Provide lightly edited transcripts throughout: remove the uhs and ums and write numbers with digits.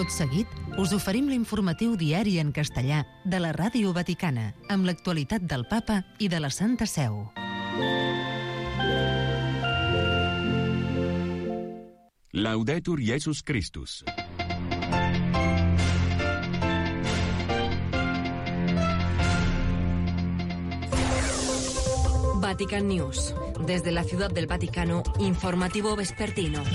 Tot seguit, us oferim l'informatiu diari en castellà de la Ràdio Vaticana, amb l'actualitat del Papa i de la Santa Seu. Laudetur Jesus Christus. Vatican News. Desde la Ciudad del Vaticano, informativo vespertino.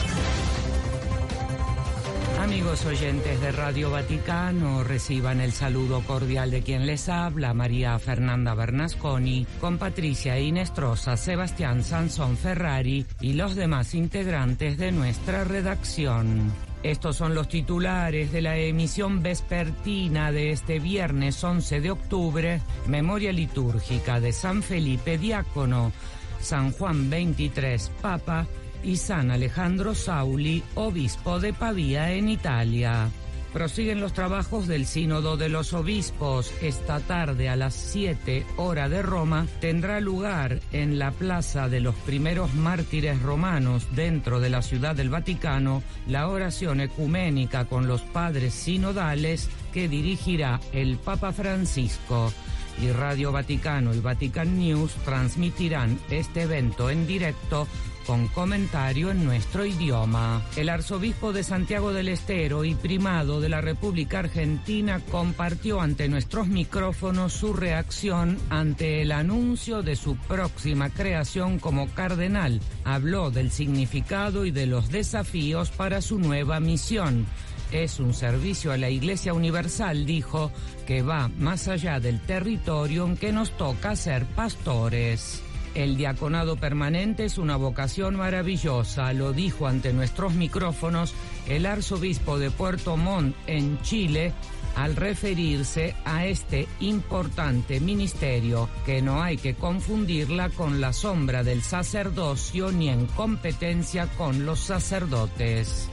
Amigos oyentes de Radio Vaticano, reciban el saludo cordial de quien les habla, María Fernanda Bernasconi, con Patricia Inestrosa, Sebastián Sansón Ferrari y los demás integrantes de nuestra redacción. Estos son los titulares de la emisión vespertina de este viernes 11 de octubre, memoria litúrgica de San Felipe Diácono, San Juan XXIII Papa y San Alejandro Sauli, obispo de Pavía en Italia. Prosiguen los trabajos del Sínodo de los Obispos. Esta tarde a las 7 hora de Roma tendrá lugar en la Plaza de los Primeros Mártires Romanos, dentro de la Ciudad del Vaticano, la oración ecuménica con los padres sinodales que dirigirá el Papa Francisco. Y Radio Vaticano y Vatican News transmitirán este evento en directo con comentario en nuestro idioma. El arzobispo de Santiago del Estero y primado de la República Argentina compartió ante nuestros micrófonos su reacción ante el anuncio de su próxima creación como cardenal. Habló del significado y de los desafíos para su nueva misión. Es un servicio a la Iglesia Universal, dijo, que va más allá del territorio en que nos toca ser pastores. El diaconado permanente es una vocación maravillosa, lo dijo ante nuestros micrófonos el arzobispo de Puerto Montt, en Chile, al referirse a este importante ministerio, que no hay que confundirla con la sombra del sacerdocio ni en competencia con los sacerdotes.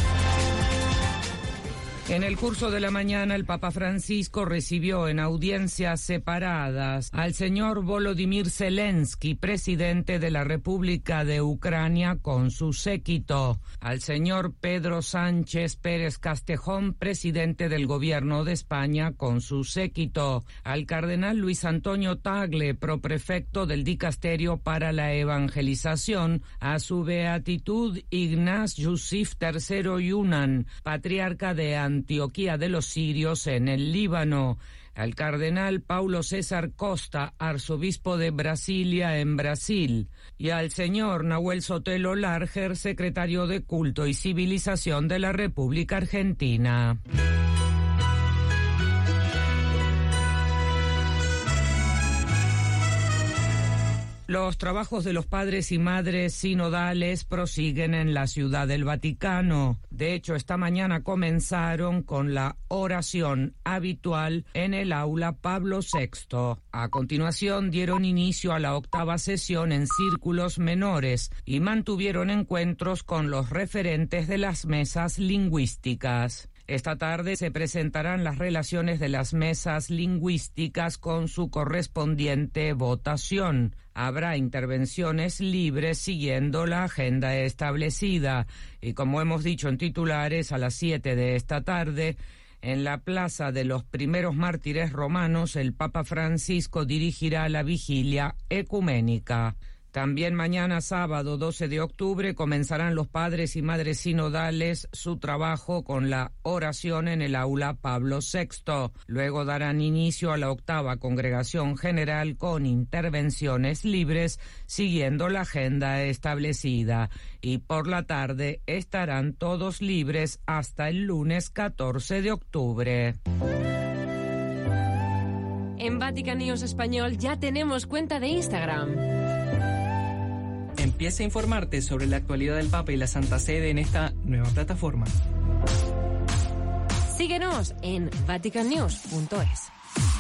En el curso de la mañana, el Papa Francisco recibió en audiencias separadas al señor Volodymyr Zelensky, presidente de la República de Ucrania, con su séquito, al señor Pedro Sánchez Pérez Castejón, presidente del Gobierno de España, con su séquito, al cardenal Luis Antonio Tagle, proprefecto del Dicasterio para la Evangelización, a su beatitud Ignaz Yusif III Yunan, patriarca de Antioquía de los Sirios en el Líbano, al cardenal Paulo César Costa, arzobispo de Brasilia en Brasil, y al señor Nahuel Sotelo Larger, secretario de Culto y Civilización de la República Argentina. Los trabajos de los padres y madres sinodales prosiguen en la Ciudad del Vaticano. De hecho, esta mañana comenzaron con la oración habitual en el aula Pablo VI. A continuación dieron inicio a la octava sesión en círculos menores y mantuvieron encuentros con los referentes de las mesas lingüísticas. Esta tarde se presentarán las relaciones de las mesas lingüísticas con su correspondiente votación. Habrá intervenciones libres siguiendo la agenda establecida. Y como hemos dicho en titulares, a las 7 de esta tarde, en la Plaza de los Primeros Mártires Romanos, el Papa Francisco dirigirá la vigilia ecuménica. También mañana, sábado 12 de octubre, comenzarán los padres y madres sinodales su trabajo con la oración en el aula Pablo VI. Luego darán inicio a la octava congregación general con intervenciones libres, siguiendo la agenda establecida. Y por la tarde estarán todos libres hasta el lunes 14 de octubre. En Vatican News Español ya tenemos cuenta de Instagram. Empieza a informarte sobre la actualidad del Papa y la Santa Sede en esta nueva plataforma. Síguenos en vaticannews.es.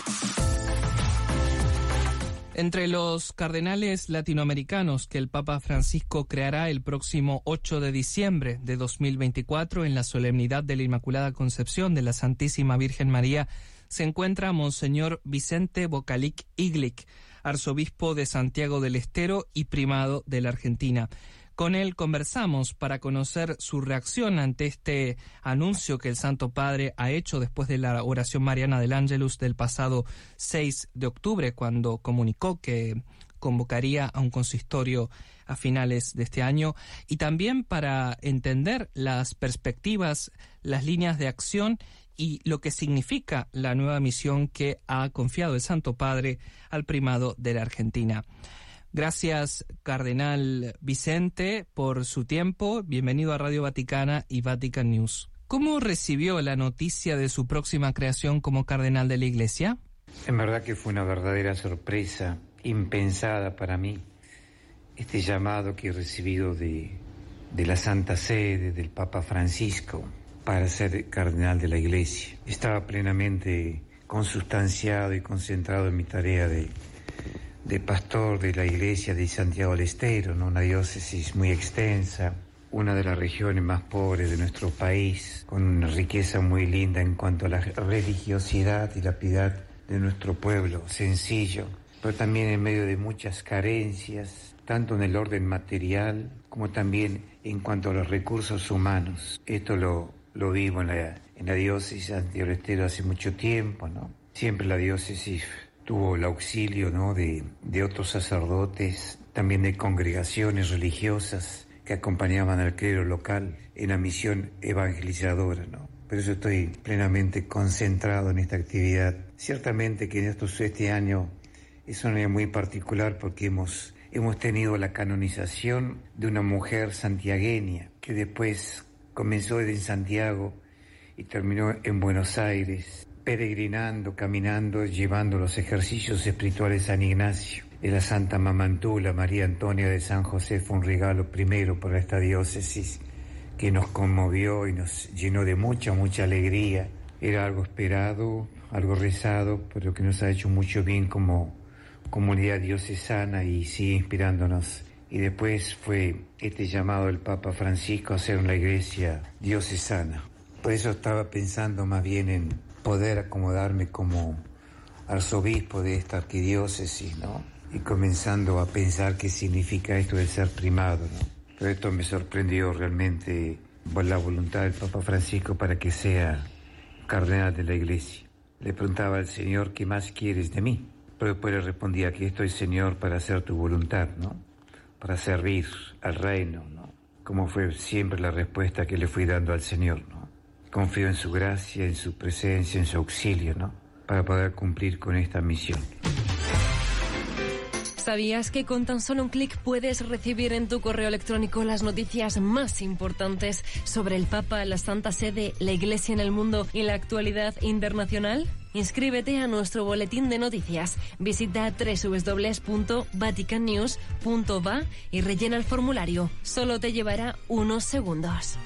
Entre los cardenales latinoamericanos que el Papa Francisco creará el próximo 8 de diciembre de 2024 en la solemnidad de la Inmaculada Concepción de la Santísima Virgen María se encuentra Monseñor Vicente Bocalic Iglic, arzobispo de Santiago del Estero y primado de la Argentina. Con él conversamos para conocer su reacción ante este anuncio que el Santo Padre ha hecho después de la oración mariana del Ángelus del pasado 6 de octubre, cuando comunicó que convocaría a un consistorio a finales de este año, y también para entender las perspectivas, las líneas de acción y lo que significa la nueva misión que ha confiado el Santo Padre al primado de la Argentina. Gracias, Cardenal Vicente, por su tiempo. Bienvenido a Radio Vaticana y Vatican News. ¿Cómo recibió la noticia de su próxima creación como cardenal de la Iglesia? En verdad que fue una verdadera sorpresa, impensada para mí, este llamado que he recibido de la Santa Sede, del Papa Francisco, para ser cardenal de la Iglesia. Estaba plenamente consustanciado y concentrado en mi tarea de pastor de la Iglesia de Santiago del Estero, ¿no? Una diócesis muy extensa, una de las regiones más pobres de nuestro país, con una riqueza muy linda en cuanto a la religiosidad y la piedad de nuestro pueblo, sencillo, pero también en medio de muchas carencias, tanto en el orden material como también en cuanto a los recursos humanos. Esto lo vivo en la diócesis de Santiago del Estero hace mucho tiempo, ¿no? Siempre la diócesis tuvo el auxilio, ¿no?, de otros sacerdotes, también de congregaciones religiosas que acompañaban al clero local en la misión evangelizadora, ¿no? Por eso estoy plenamente concentrado en esta actividad. Ciertamente que este año es un año muy particular porque hemos tenido la canonización de una mujer santiagueña que después comenzó en Santiago y terminó en Buenos Aires, peregrinando, caminando, llevando los ejercicios espirituales a San Ignacio. De la Santa Mamantula, María Antonia de San José, fue un regalo primero para esta diócesis que nos conmovió y nos llenó de mucha alegría. Era algo esperado, algo rezado, pero que nos ha hecho mucho bien como comunidad diocesana y sigue inspirándonos. Y después fue este llamado del Papa Francisco a hacer una iglesia diocesana. Por eso estaba pensando más bien en poder acomodarme como arzobispo de esta arquidiócesis, ¿no? Y comenzando a pensar qué significa esto de ser primado, ¿no? Pero esto me sorprendió realmente por la voluntad del Papa Francisco para que sea cardenal de la Iglesia. Le preguntaba al Señor, ¿qué más quieres de mí? Pero después le respondía, aquí estoy, Señor, para hacer tu voluntad, ¿no? Para servir al reino, ¿no? Como fue siempre la respuesta que le fui dando al Señor, ¿no? Confío en su gracia, en su presencia, en su auxilio, ¿no? Para poder cumplir con esta misión. ¿Sabías que con tan solo un clic puedes recibir en tu correo electrónico las noticias más importantes sobre el Papa, la Santa Sede, la Iglesia en el mundo y la actualidad internacional? Inscríbete a nuestro boletín de noticias. Visita www.vaticannews.va y rellena el formulario. Solo te llevará unos segundos.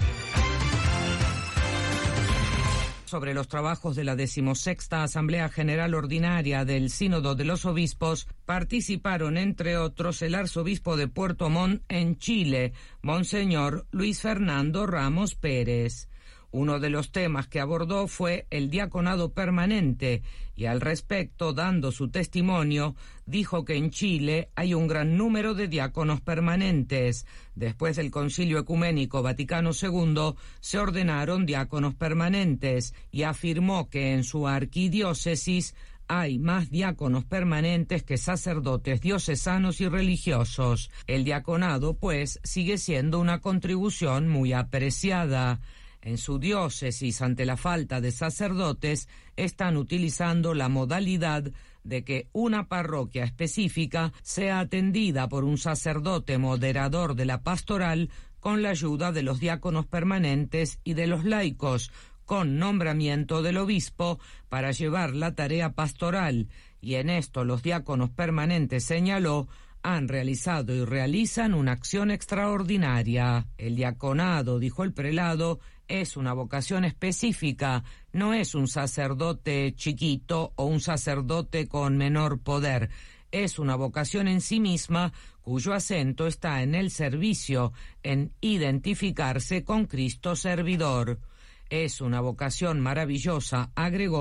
Sobre los trabajos de la 16ª Asamblea General Ordinaria del Sínodo de los Obispos participaron, entre otros, el arzobispo de Puerto Montt en Chile, Monseñor Luis Fernando Ramos Pérez. Uno de los temas que abordó fue el diaconado permanente y al respecto, dando su testimonio, dijo que en Chile hay un gran número de diáconos permanentes. Después del Concilio Ecuménico Vaticano II se ordenaron diáconos permanentes y afirmó que en su arquidiócesis hay más diáconos permanentes que sacerdotes diocesanos y religiosos. El diaconado, pues, sigue siendo una contribución muy apreciada. En su diócesis, ante la falta de sacerdotes, están utilizando la modalidad de que una parroquia específica sea atendida por un sacerdote moderador de la pastoral con la ayuda de los diáconos permanentes y de los laicos, con nombramiento del obispo para llevar la tarea pastoral. Y en esto los diáconos permanentes, señaló, han realizado y realizan una acción extraordinaria. El diaconado, dijo el prelado, es una vocación específica, no es un sacerdote chiquito o un sacerdote con menor poder. Es una vocación en sí misma cuyo acento está en el servicio, en identificarse con Cristo servidor. Es una vocación maravillosa, agregó,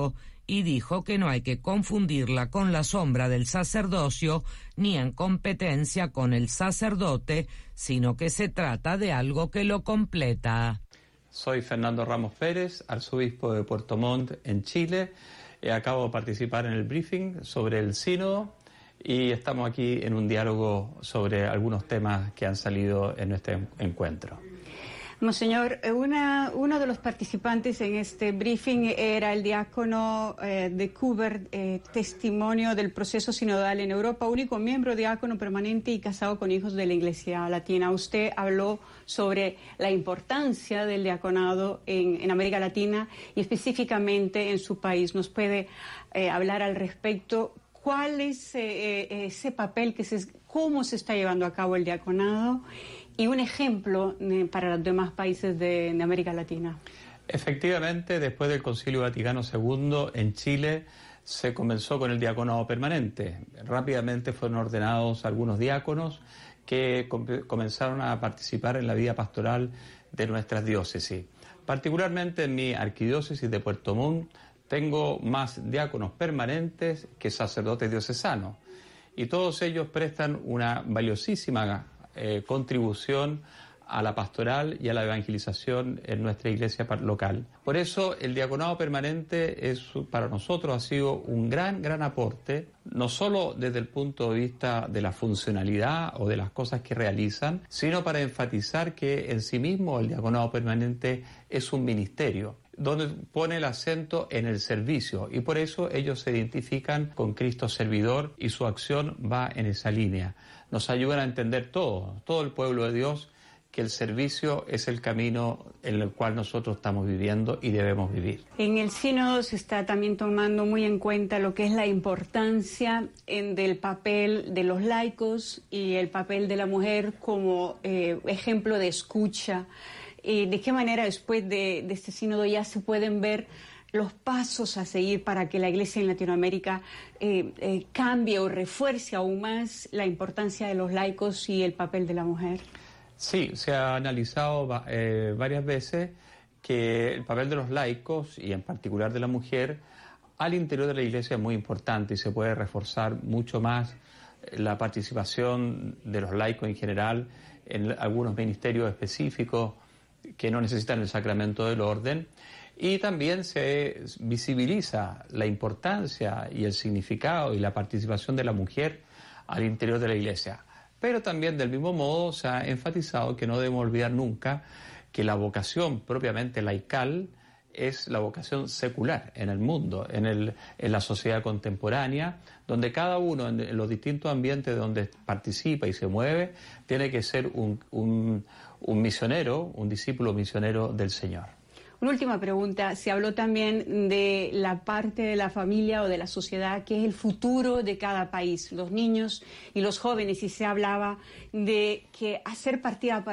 y dijo que no hay que confundirla con la sombra del sacerdocio ni en competencia con el sacerdote, sino que se trata de algo que lo completa. Soy Fernando Ramos Pérez, arzobispo de Puerto Montt en Chile. Acabo de participar en el briefing sobre el sínodo y estamos aquí en un diálogo sobre algunos temas que han salido en este encuentro. Monseñor, uno de los participantes en este briefing era el diácono de Cuber, testimonio del proceso sinodal en Europa, único miembro diácono permanente y casado con hijos de la Iglesia Latina. Usted habló sobre la importancia del diaconado en América Latina y específicamente en su país. ¿Nos puede hablar al respecto? ¿Cuál es ese papel, cómo se está llevando a cabo el diaconado? Y un ejemplo para los demás países de América Latina. Efectivamente, después del Concilio Vaticano II en Chile se comenzó con el diaconado permanente. Rápidamente fueron ordenados algunos diáconos que comenzaron a participar en la vida pastoral de nuestras diócesis. Particularmente en mi arquidiócesis de Puerto Montt tengo más diáconos permanentes que sacerdotes diocesanos y todos ellos prestan una valiosísima contribución a la pastoral y a la evangelización en nuestra iglesia local. Por eso el diaconado permanente para nosotros ha sido un gran aporte, no solo desde el punto de vista de la funcionalidad o de las cosas que realizan, sino para enfatizar que en sí mismo el diaconado permanente es un ministerio donde pone el acento en el servicio y por eso ellos se identifican con Cristo servidor y su acción va en esa línea. Nos ayudan a entender todo el pueblo de Dios, que el servicio es el camino en el cual nosotros estamos viviendo y debemos vivir. En el sínodo se está también tomando muy en cuenta lo que es la importancia del papel de los laicos y el papel de la mujer como ejemplo de escucha. ¿De qué manera después de este sínodo ya se pueden ver los pasos a seguir para que la Iglesia en Latinoamérica cambie o refuerce aún más la importancia de los laicos y el papel de la mujer? Sí, se ha analizado varias veces que el papel de los laicos y en particular de la mujer al interior de la Iglesia es muy importante y se puede reforzar mucho más la participación de los laicos en general en algunos ministerios específicos que no necesitan el sacramento del orden. Y también se visibiliza la importancia y el significado y la participación de la mujer al interior de la Iglesia. Pero también del mismo modo se ha enfatizado que no debemos olvidar nunca que la vocación propiamente laical es la vocación secular en el mundo, en la sociedad contemporánea, donde cada uno en los distintos ambientes donde participa y se mueve tiene que ser un misionero, un discípulo misionero del Señor. Una última pregunta. Se habló también de la parte de la familia o de la sociedad que es el futuro de cada país, los niños y los jóvenes, y se hablaba de que hacer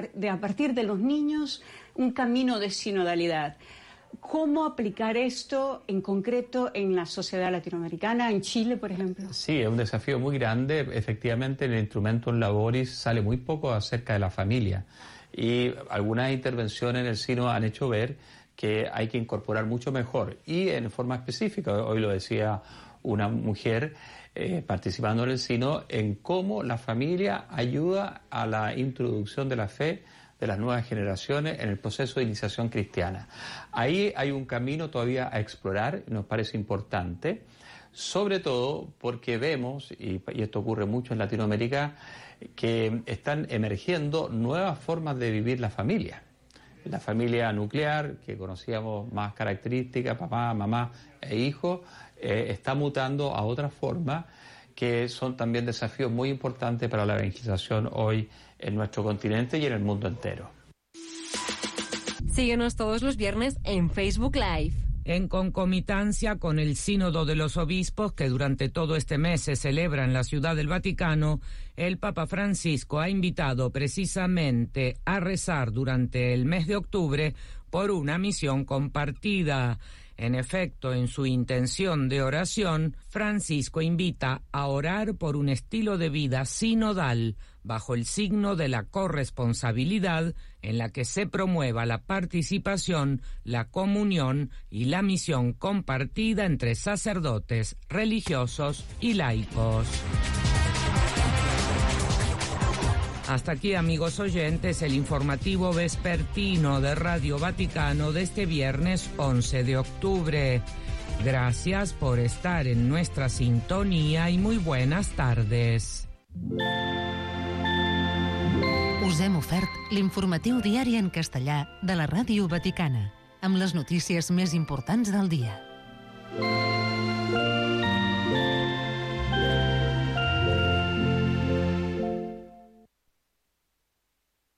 a partir de los niños un camino de sinodalidad. ¿Cómo aplicar esto en concreto en la sociedad latinoamericana, en Chile, por ejemplo? Sí, es un desafío muy grande. Efectivamente, en el Instrumentum Laboris sale muy poco acerca de la familia y algunas intervenciones en el sínodo han hecho ver que hay que incorporar mucho mejor y en forma específica, hoy lo decía una mujer participando en el sínodo, en cómo la familia ayuda a la introducción de la fe de las nuevas generaciones en el proceso de iniciación cristiana. Ahí hay un camino todavía a explorar, nos parece importante, sobre todo porque vemos, y esto ocurre mucho en Latinoamérica, que están emergiendo nuevas formas de vivir la familia. La familia nuclear, que conocíamos más características, papá, mamá e hijo, está mutando a otras formas que son también desafíos muy importantes para la evangelización hoy en nuestro continente y en el mundo entero. Síguenos todos los viernes en Facebook Live. En concomitancia con el Sínodo de los Obispos, que durante todo este mes se celebra en la Ciudad del Vaticano, el Papa Francisco ha invitado precisamente a rezar durante el mes de octubre por una misión compartida. En efecto, en su intención de oración, Francisco invita a orar por un estilo de vida sinodal bajo el signo de la corresponsabilidad, en la que se promueva la participación, la comunión y la misión compartida entre sacerdotes, religiosos y laicos. Hasta aquí, amigos oyentes, el informativo vespertino de Radio Vaticano de este viernes 11 de octubre. Gracias por estar en nuestra sintonía y muy buenas tardes. Us hem ofert l'informatiu diari en castellà de la Ràdio Vaticana, amb les notícies més importants del dia.